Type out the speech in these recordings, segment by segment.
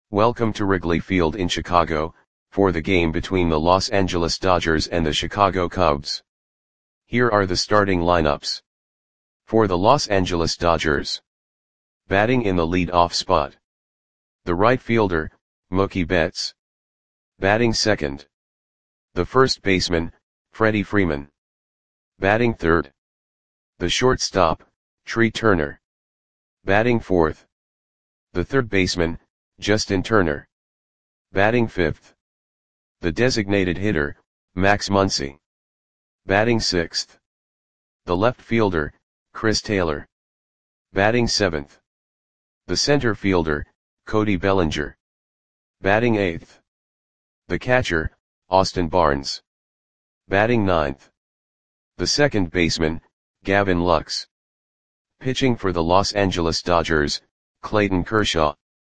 Welcome to Wrigley Field in Chicago, for the game between the Los Angeles Dodgers and the Chicago Cubs. Here are the starting lineups. For the Los Angeles Dodgers. Batting in the lead-off spot. The right fielder, Mookie Betts. Batting second. The first baseman, Freddie Freeman. Batting third. The shortstop, Trea Turner. Batting fourth. The third baseman, Justin Turner. Batting fifth. The designated hitter, Max Muncy. Batting sixth. The left fielder, Chris Taylor. Batting seventh. The center fielder, Cody Bellinger. Batting eighth. The catcher, Austin Barnes. Batting ninth. The second baseman, Gavin Lux. Pitching for the Los Angeles Dodgers, Clayton Kershaw.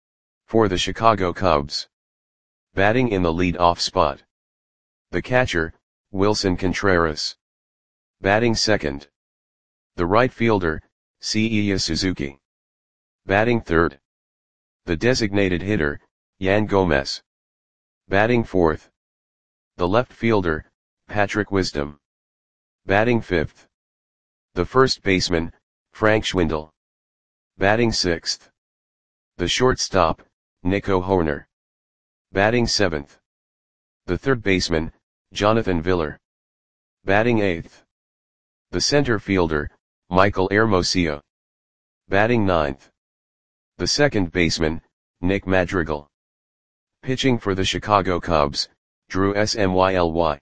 For the Chicago Cubs. Batting in the lead-off spot. The catcher, Wilson Contreras. Batting second. The right fielder, Seiya Suzuki. Batting third. The designated hitter, Yan Gomes. Batting fourth. The left fielder, Patrick Wisdom. Batting fifth. The first baseman, Frank Schwindel. Batting sixth. The shortstop, Nico Hoerner. Batting seventh. The third baseman, Jonathan Villar. Batting eighth. The center fielder, Michael Hermosillo. Batting ninth. The second baseman, Nick Madrigal. Pitching for the Chicago Cubs, Drew Smyly.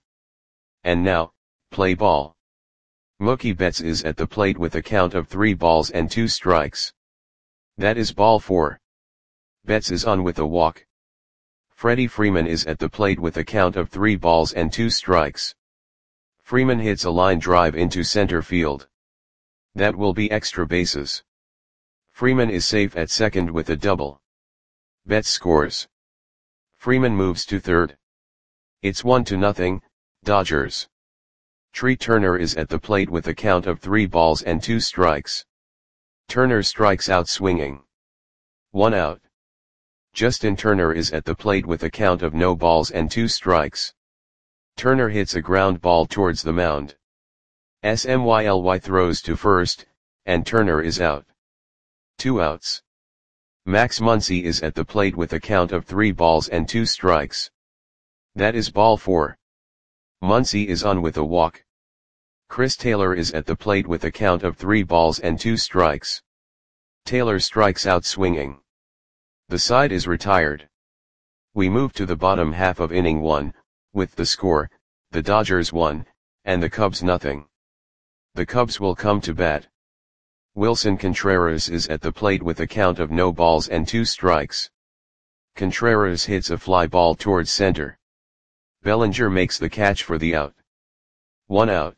And now, play ball. Mookie Betts is at the plate with a count of 3 balls and 2 strikes. That is ball 4. Betts is on with a walk. Freddie Freeman is at the plate with a count of 3 balls and 2 strikes. Freeman hits a line drive into center field. That will be extra bases. Freeman is safe at second with a double. Betts scores. Freeman moves to third. It's 1-0, Dodgers. Trea Turner is at the plate with a count of 3 balls and 2 strikes. Turner strikes out swinging. 1 out. Justin Turner is at the plate with a count of no balls and 2 strikes. Turner hits a ground ball towards the mound. Smyly throws to first, and Turner is out. 2 outs. Max Muncy is at the plate with a count of 3 balls and 2 strikes. That is ball 4. Muncy is on with a walk. Chris Taylor is at the plate with a count of 3 balls and 2 strikes. Taylor strikes out swinging. The side is retired. We move to the bottom half of inning 1, with the score, the Dodgers 1, and the Cubs nothing. The Cubs will come to bat. Wilson Contreras is at the plate with a count of no balls and 2 strikes. Contreras hits a fly ball towards center. Bellinger makes the catch for the out. 1 out.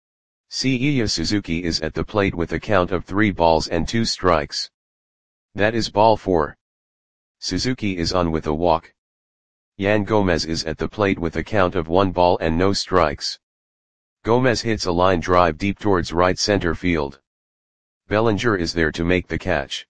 Seiya Suzuki is at the plate with a count of 3 balls and 2 strikes. That is ball 4. Suzuki is on with a walk. Yan Gomes is at the plate with a count of 1 ball and no strikes. Gomes hits a line drive deep towards right center field. Bellinger is there to make the catch.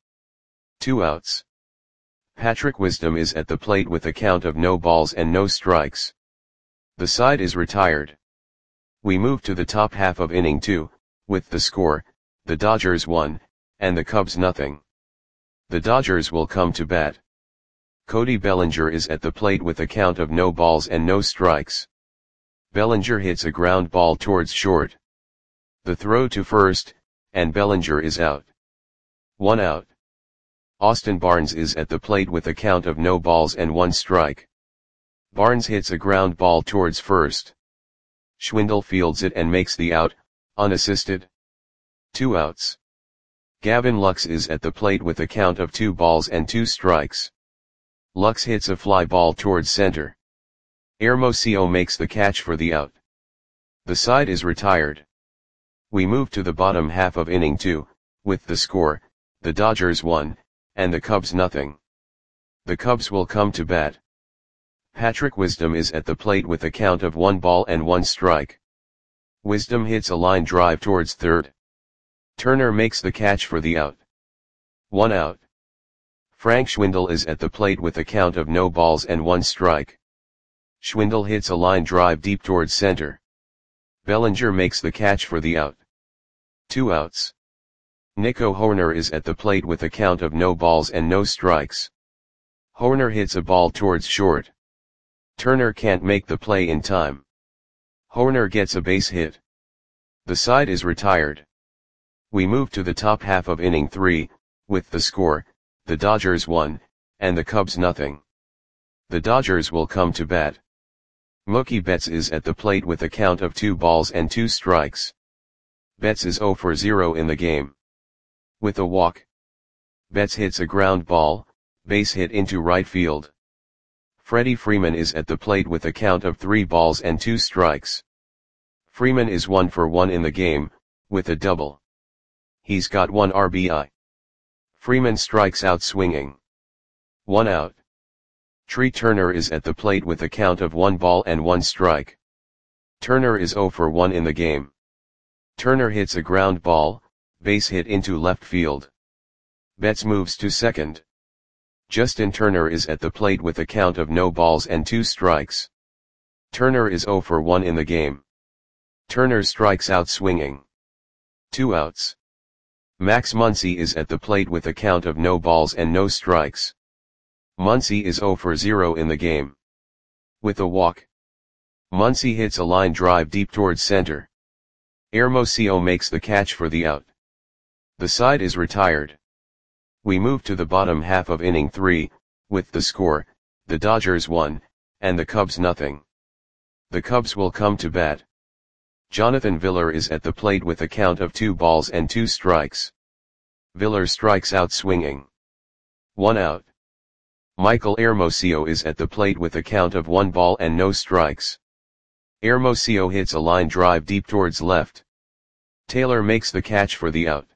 2 outs. Patrick Wisdom is at the plate with a count of no balls and no strikes. The side is retired. We move to the top half of inning 2, with the score, the Dodgers 1, and the Cubs nothing. The Dodgers will come to bat. Cody Bellinger is at the plate with a count of no balls and no strikes. Bellinger hits a ground ball towards short. The throw to first, and Bellinger is out. 1 out. Austin Barnes is at the plate with a count of no balls and 1 strike. Barnes hits a ground ball towards first. Schwindel fields it and makes the out, unassisted. 2 outs. Gavin Lux is at the plate with a count of 2 balls and 2 strikes. Lux hits a fly ball towards center. Hermosillo makes the catch for the out. The side is retired. We move to the bottom half of inning 2, with the score, the Dodgers 1, and the Cubs nothing. The Cubs will come to bat. Patrick Wisdom is at the plate with a count of 1 ball and 1 strike. Wisdom hits a line drive towards third. Turner makes the catch for the out. 1 out. Frank Schwindel is at the plate with a count of no balls and 1 strike. Schwindel hits a line drive deep towards center. Bellinger makes the catch for the out. 2 outs. Nico Hoerner is at the plate with a count of no balls and no strikes. Hoerner hits a ball towards short. Turner can't make the play in time. Hoerner gets a base hit. The side is retired. We move to the top half of inning 3, with the score, the Dodgers 1, and the Cubs nothing. The Dodgers will come to bat. Mookie Betts is at the plate with a count of 2 balls and 2 strikes. Betts is 0 for 0 in the game. With a walk. Betts hits a ground ball, base hit into right field. Freddie Freeman is at the plate with a count of 3 balls and 2 strikes. Freeman is 1 for 1 in the game, with a double. He's got 1 RBI. Freeman strikes out swinging. 1 out. Tree Turner is at the plate with a count of 1 ball and 1 strike. Turner is 0 for 1 in the game. Turner hits a ground ball, base hit into left field. Betts moves to second. Justin Turner is at the plate with a count of no balls and 2 strikes. Turner is 0 for 1 in the game. Turner strikes out swinging. 2 outs. Max Muncy is at the plate with a count of no balls and no strikes. Muncy is 0 for 0 in the game. With a walk. Muncy hits a line drive deep towards center. Hermosillo makes the catch for the out. The side is retired. We move to the bottom half of inning 3, with the score, the Dodgers 1, and the Cubs nothing. The Cubs will come to bat. Jonathan Villar is at the plate with a count of 2 balls and 2 strikes. Villar strikes out swinging. 1 out. Michael Hermosillo is at the plate with a count of 1 ball and no strikes. Hermosillo hits a line drive deep towards left. Taylor makes the catch for the out.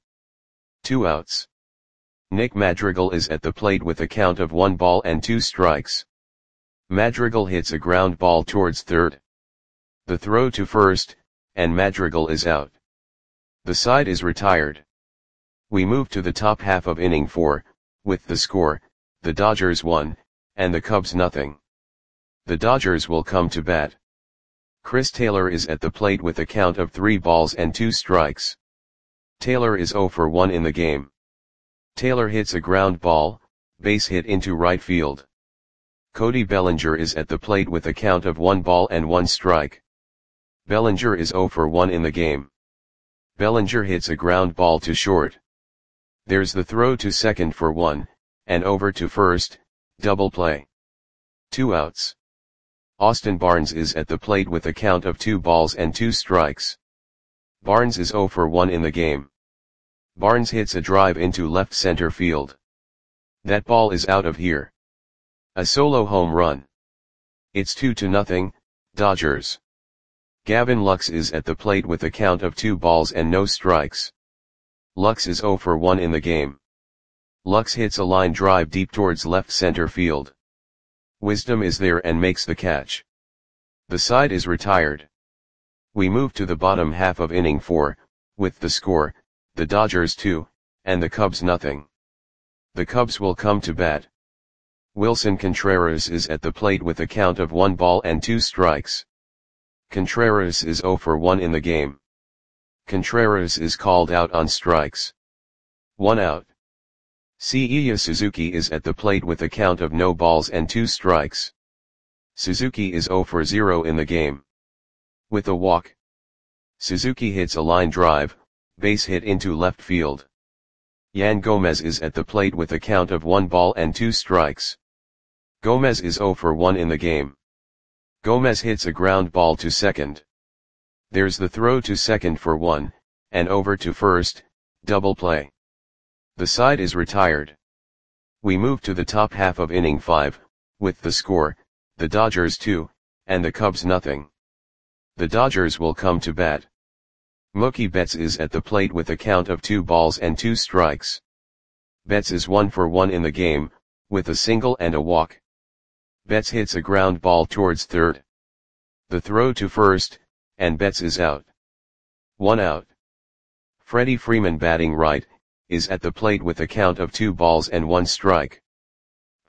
2 outs. Nick Madrigal is at the plate with a count of 1 ball and 2 strikes. Madrigal hits a ground ball towards third. The throw to first, and Madrigal is out. The side is retired. We move to the top half of inning 4, with the score, the Dodgers 1, and the Cubs nothing. The Dodgers will come to bat. Chris Taylor is at the plate with a count of 3 balls and 2 strikes. Taylor is 0 for 1 in the game. Taylor hits a ground ball, base hit into right field. Cody Bellinger is at the plate with a count of 1 ball and 1 strike. Bellinger is 0 for 1 in the game. Bellinger hits a ground ball to short. There's the throw to second for 1, and over to first, double play. 2 outs. Austin Barnes is at the plate with a count of 2 balls and 2 strikes. Barnes is 0 for 1 in the game. Barnes hits a drive into left center field. That ball is out of here. A solo home run. It's 2-0, Dodgers. Gavin Lux is at the plate with a count of 2 balls and no strikes. Lux is 0 for 1 in the game. Lux hits a line drive deep towards left center field. Wisdom is there and makes the catch. The side is retired. We move to the bottom half of inning 4, with the score, the Dodgers 2, and the Cubs nothing. The Cubs will come to bat. Wilson Contreras is at the plate with a count of 1 ball and 2 strikes. Contreras is 0 for 1 in the game. Contreras is called out on strikes. 1 out. Seiya Suzuki is at the plate with a count of no balls and 2 strikes. Suzuki is 0 for 0 in the game. With a walk. Suzuki hits a line drive, base hit into left field. Yan Gomez is at the plate with a count of 1 ball and 2 strikes. Gomez is 0 for 1 in the game. Gomez hits a ground ball to second. There's the throw to second for 1, and over to first, double play. The side is retired. We move to the top half of inning 5, with the score, the Dodgers 2, and the Cubs nothing. The Dodgers will come to bat. Mookie Betts is at the plate with a count of 2 balls and 2 strikes. Betts is 1 for 1 in the game, with a single and a walk. Betts hits a ground ball towards third. The throw to first, and Betts is out. 1 out. Freddie Freeman batting right, is at the plate with a count of 2 balls and 1 strike.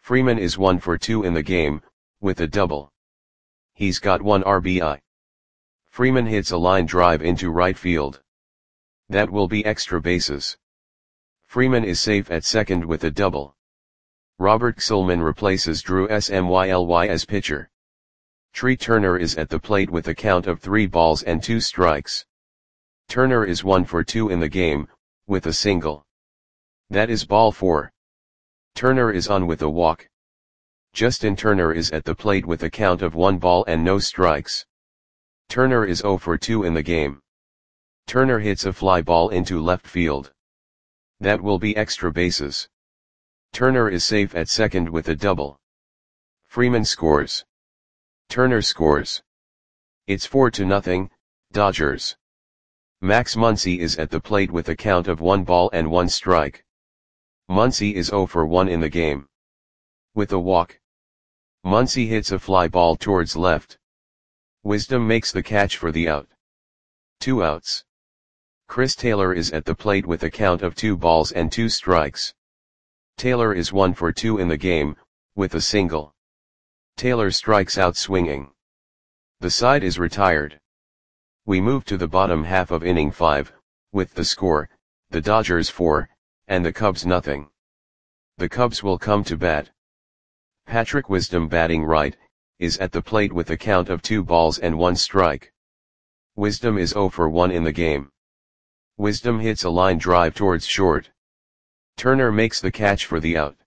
Freeman is 1 for 2 in the game, with a double. He's got 1 RBI. Freeman hits a line drive into right field. That will be extra bases. Freeman is safe at second with a double. Robert Gsellman replaces Drew Smyly as pitcher. Tree Turner is at the plate with a count of 3 balls and 2 strikes. Turner is 1 for 2 in the game, with a single. That is ball 4. Turner is on with a walk. Justin Turner is at the plate with a count of 1 ball and no strikes. Turner is 0 for 2 in the game. Turner hits a fly ball into left field. That will be extra bases. Turner is safe at second with a double. Freeman scores. Turner scores. It's 4-0, Dodgers. Max Muncy is at the plate with a count of 1 ball and 1 strike. Muncy is 0 for 1 in the game. With a walk. Muncy hits a fly ball towards left. Wisdom makes the catch for the out. 2 outs. Chris Taylor is at the plate with a count of 2 balls and 2 strikes. Taylor is 1 for 2 in the game, with a single. Taylor strikes out swinging. The side is retired. We move to the bottom half of inning 5, with the score, the Dodgers 4, and the Cubs nothing. The Cubs will come to bat. Patrick Wisdom batting right, is at the plate with a count of 2 balls and 1 strike. Wisdom is 0 for 1 in the game. Wisdom hits a line drive towards short. Turner makes the catch for the out.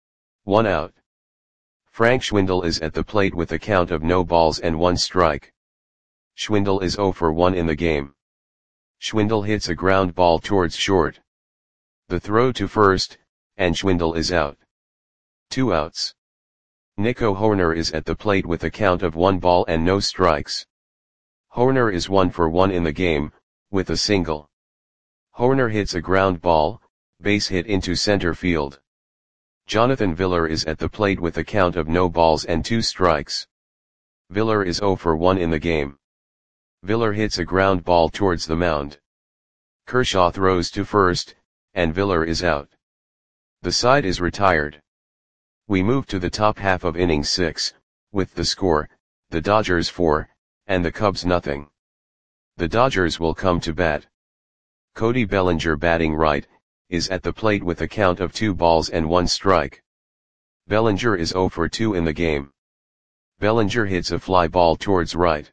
1 out. Frank Schwindel is at the plate with a count of no balls and 1 strike. Schwindel is 0 for 1 in the game. Schwindel hits a ground ball towards short. The throw to first, and Schwindel is out. 2 outs. Nico Hoerner is at the plate with a count of 1 ball and no strikes. Hoerner is 1 for 1 in the game, with a single. Hoerner hits a ground ball, base hit into center field. Jonathan Villar is at the plate with a count of no balls and 2 strikes. Villar is 0 for 1 in the game. Villar hits a ground ball towards the mound. Kershaw throws to first, and Villar is out. The side is retired. We move to the top half of inning 6, with the score, the Dodgers 4, and the Cubs nothing. The Dodgers will come to bat. Cody Bellinger batting right, is at the plate with a count of 2 balls and 1 strike. Bellinger is 0 for 2 in the game. Bellinger hits a fly ball towards right.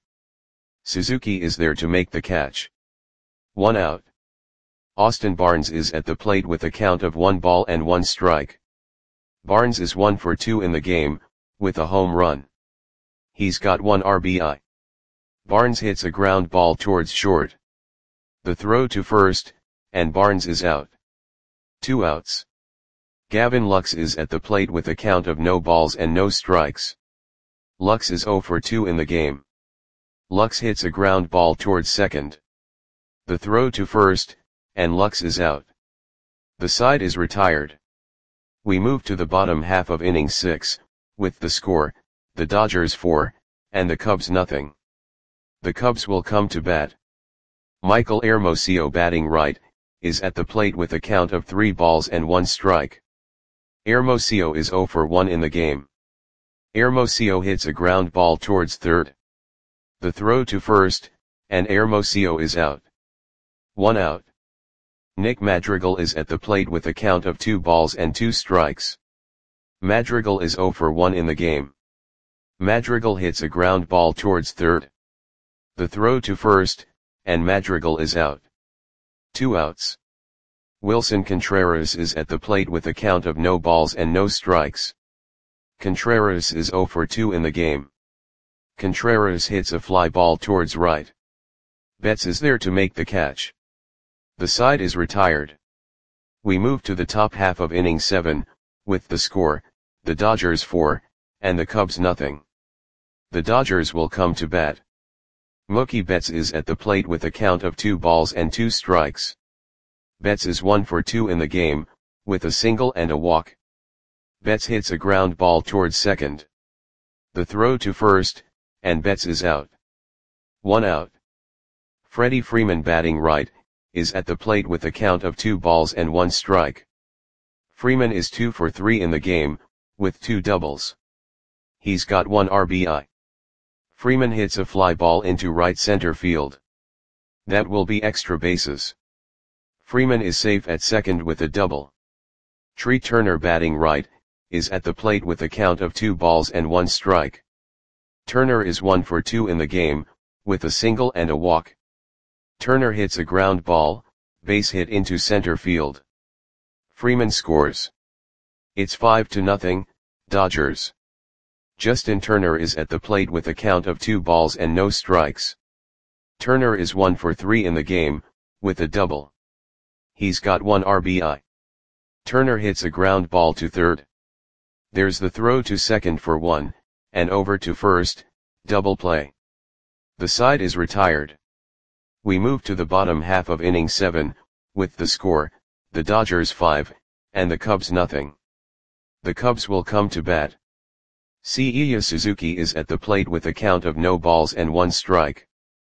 Suzuki is there to make the catch. 1 out. Austin Barnes is at the plate with a count of 1 ball and 1 strike. Barnes is 1 for 2 in the game, with a home run. He's got 1 RBI. Barnes hits a ground ball towards short. The throw to first, and Barnes is out. 2 outs. Gavin Lux is at the plate with a count of no balls and no strikes. Lux is 0 for 2 in the game. Lux hits a ground ball towards second. The throw to first, and Lux is out. The side is retired. We move to the bottom half of inning 6, with the score, the Dodgers 4, and the Cubs nothing. The Cubs will come to bat. Michael Hermosillo batting right, is at the plate with a count of 3 balls and 1 strike. Hermosillo is 0 for 1 in the game. Hermosillo hits a ground ball towards third. The throw to first, and Hermosillo is out. 1 out. Nick Madrigal is at the plate with a count of 2 balls and 2 strikes. Madrigal is 0 for 1 in the game. Madrigal hits a ground ball towards third. The throw to first, and Madrigal is out. 2 outs. Wilson Contreras is at the plate with a count of no balls and no strikes. Contreras is 0 for 2 in the game. Contreras hits a fly ball towards right. Betts is there to make the catch. The side is retired. We move to the top half of inning 7, with the score, the Dodgers 4, and the Cubs nothing. The Dodgers will come to bat. Mookie Betts is at the plate with a count of 2 balls and 2 strikes. Betts is 1 for 2 in the game, with a single and a walk. Betts hits a ground ball towards second. The throw to first, and Betts is out. 1 out. Freddie Freeman batting right, is at the plate with a count of 2 balls and 1 strike. Freeman is 2 for 3 in the game, with 2 doubles. He's got 1 RBI. Freeman hits a fly ball into right center field. That will be extra bases. Freeman is safe at second with a double. Tree Turner, batting right, is at the plate with a count of 2 balls and 1 strike. Turner is 1 for 2 in the game, with a single and a walk. Turner hits a ground ball, base hit into center field. Freeman scores. It's 5-0, Dodgers. Justin Turner is at the plate with a count of 2 balls and no strikes. Turner is 1 for 3 in the game, with a double. He's got 1 RBI. Turner hits a ground ball to third. There's the throw to second for 1, and over to first, double play. The side is retired. We move to the bottom half of inning 7, with the score, the Dodgers 5, and the Cubs nothing. The Cubs will come to bat. Seiya Suzuki is at the plate with a count of no balls and 1 strike.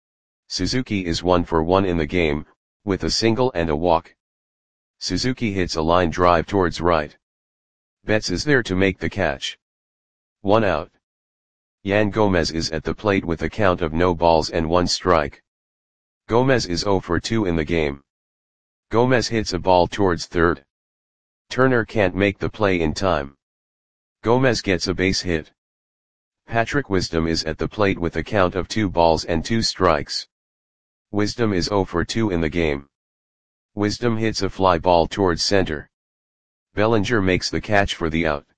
Suzuki is 1 for 1 in the game, with a single and a walk. Suzuki hits a line drive towards right. Betts is there to make the catch. 1 out. Yan Gomez is at the plate with a count of no balls and 1 strike. Gomez is 0 for 2 in the game. Gomez hits a ball towards third. Turner can't make the play in time. Gomez gets a base hit. Patrick Wisdom is at the plate with a count of 2 balls and 2 strikes. Wisdom is 0 for 2 in the game. Wisdom hits a fly ball towards center. Bellinger makes the catch for the out.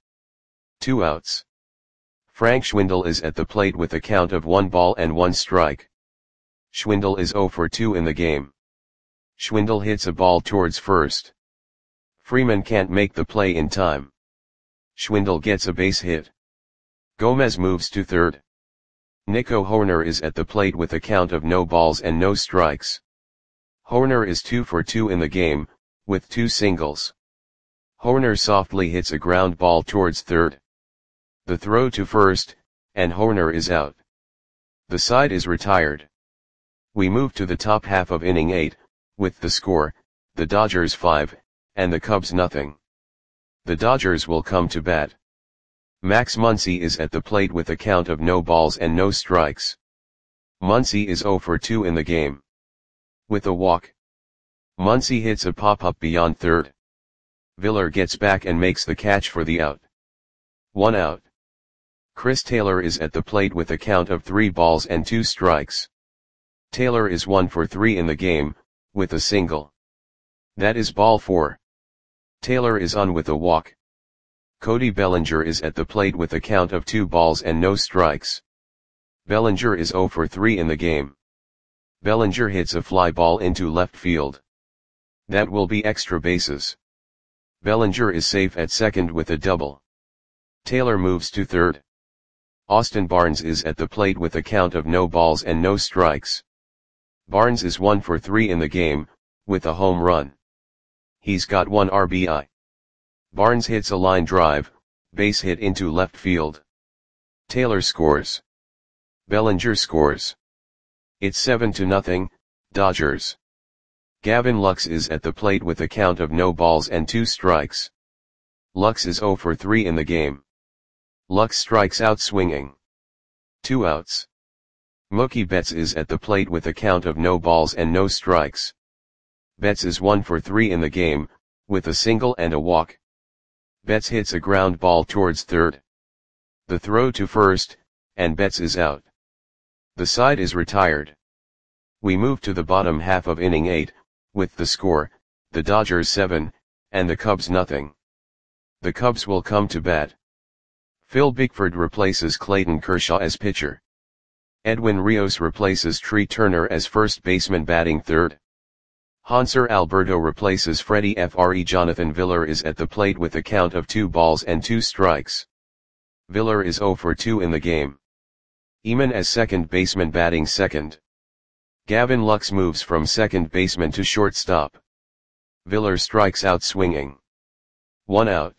2 outs. Frank Schwindel is at the plate with a count of 1 ball and 1 strike. Schwindel is 0 for 2 in the game. Schwindel hits a ball towards first. Freeman can't make the play in time. Schwindel gets a base hit. Gomez moves to third. Nico Hoerner is at the plate with a count of no balls and no strikes. Hoerner is 2 for 2 in the game, with 2 singles. Hoerner softly hits a ground ball towards third. The throw to first, and Hoerner is out. The side is retired. We move to the top half of inning 8, with the score, the Dodgers 5, and the Cubs nothing. The Dodgers will come to bat. Max Muncy is at the plate with a count of no balls and no strikes. Muncy is 0 for 2 in the game. With a walk. Muncy hits a pop-up beyond third. Viller gets back and makes the catch for the out. 1 out. Chris Taylor is at the plate with a count of 3 balls and 2 strikes. Taylor is 1 for 3 in the game, with a single. That is ball 4. Taylor is on with a walk. Cody Bellinger is at the plate with a count of 2 balls and no strikes. Bellinger is 0 for 3 in the game. Bellinger hits a fly ball into left field. That will be extra bases. Bellinger is safe at second with a double. Taylor moves to third. Austin Barnes is at the plate with a count of no balls and no strikes. Barnes is 1 for 3 in the game, with a home run. He's got 1 RBI. Barnes hits a line drive, base hit into left field. Taylor scores. Bellinger scores. It's 7-0, Dodgers. Gavin Lux is at the plate with a count of no balls and 2 strikes. Lux is 0 for 3 in the game. Lux strikes out swinging. 2 outs. Mookie Betts is at the plate with a count of no balls and no strikes. Betts is 1 for 3 in the game, with a single and a walk. Betts hits a ground ball towards third. The throw to first, and Betts is out. The side is retired. We move to the bottom half of inning 8, with the score, the Dodgers 7, and the Cubs nothing. The Cubs will come to bat. Phil Bickford replaces Clayton Kershaw as pitcher. Edwin Rios replaces Tree Turner as first baseman batting third. Hanser Alberto replaces Freddie Fre. Jonathan Viller is at the plate with a count of 2 balls and 2 strikes. Viller is 0 for 2 in the game. Eman as second baseman batting second. Gavin Lux moves from second baseman to shortstop. Viller strikes out swinging. 1 out.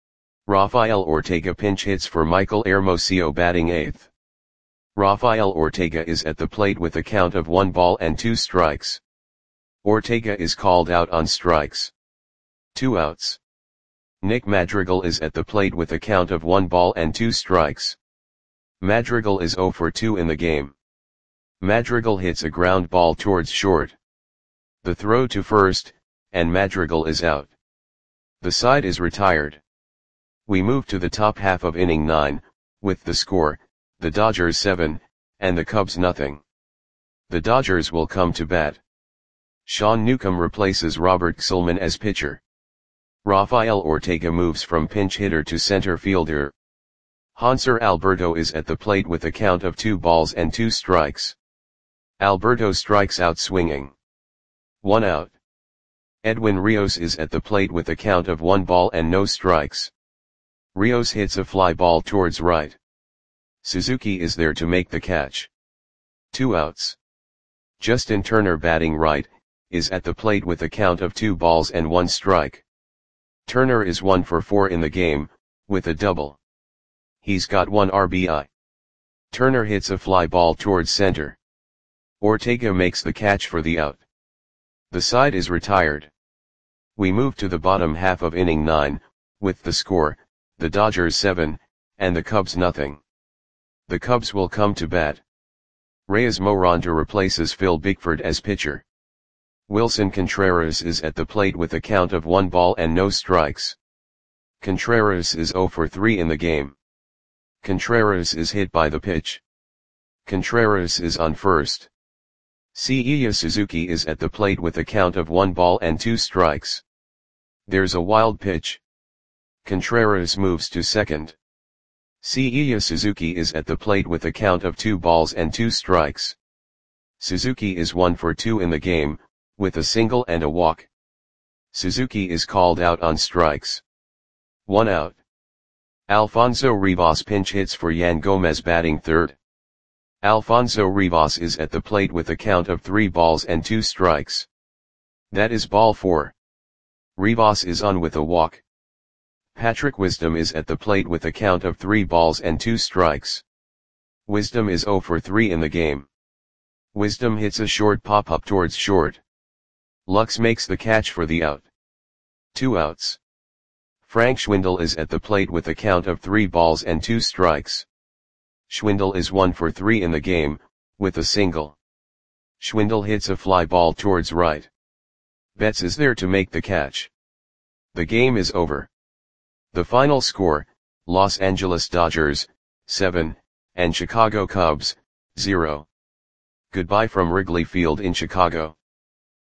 Rafael Ortega pinch hits for Michael Hermosillo batting 8th. Rafael Ortega is at the plate with a count of 1 ball and 2 strikes. Ortega is called out on strikes. 2 outs. Nick Madrigal is at the plate with a count of 1 ball and 2 strikes. Madrigal is 0 for 2 in the game. Madrigal hits a ground ball towards short. The throw to first, and Madrigal is out. The side is retired. We move to the top half of inning 9, with the score, the Dodgers 7, and the Cubs nothing. The Dodgers will come to bat. Sean Newcomb replaces Robert Gsellman as pitcher. Rafael Ortega moves from pinch hitter to center fielder. Hanser Alberto is at the plate with a count of 2 balls and 2 strikes. Alberto strikes out swinging. 1 out. Edwin Rios is at the plate with a count of 1 ball and no strikes. Rios hits a fly ball towards right. Suzuki is there to make the catch. 2 outs. Justin Turner, batting right, is at the plate with a count of 2 balls and 1 strike. Turner is 1 for 4 in the game, with a double. He's got 1 RBI. Turner hits a fly ball towards center. Ortega makes the catch for the out. The side is retired. We move to the bottom half of inning 9, with the score, the Dodgers 7, and the Cubs nothing. The Cubs will come to bat. Reyes Moronta replaces Phil Bickford as pitcher. Wilson Contreras is at the plate with a count of 1 ball and no strikes. Contreras is 0 for 3 in the game. Contreras is hit by the pitch. Contreras is on first. Seiya Suzuki is at the plate with a count of 1 ball and 2 strikes. There's a wild pitch. Contreras moves to second. Seiya Suzuki is at the plate with a count of 2 balls and 2 strikes. Suzuki is 1 for 2 in the game, with a single and a walk. Suzuki is called out on strikes. 1 out. Alfonso Rivas pinch hits for Yan Gomez, batting third. Alfonso Rivas is at the plate with a count of 3 balls and 2 strikes. That is ball 4. Rivas is on with a walk. Patrick Wisdom is at the plate with a count of 3 balls and 2 strikes. Wisdom is 0 for 3 in the game. Wisdom hits a short pop-up towards short. Lux makes the catch for the out. 2 outs. Frank Schwindel is at the plate with a count of 3 balls and 2 strikes. Schwindel is 1 for 3 in the game, with a single. Schwindel hits a fly ball towards right. Betts is there to make the catch. The game is over. The final score, Los Angeles Dodgers, 7, and Chicago Cubs, 0. Goodbye from Wrigley Field in Chicago.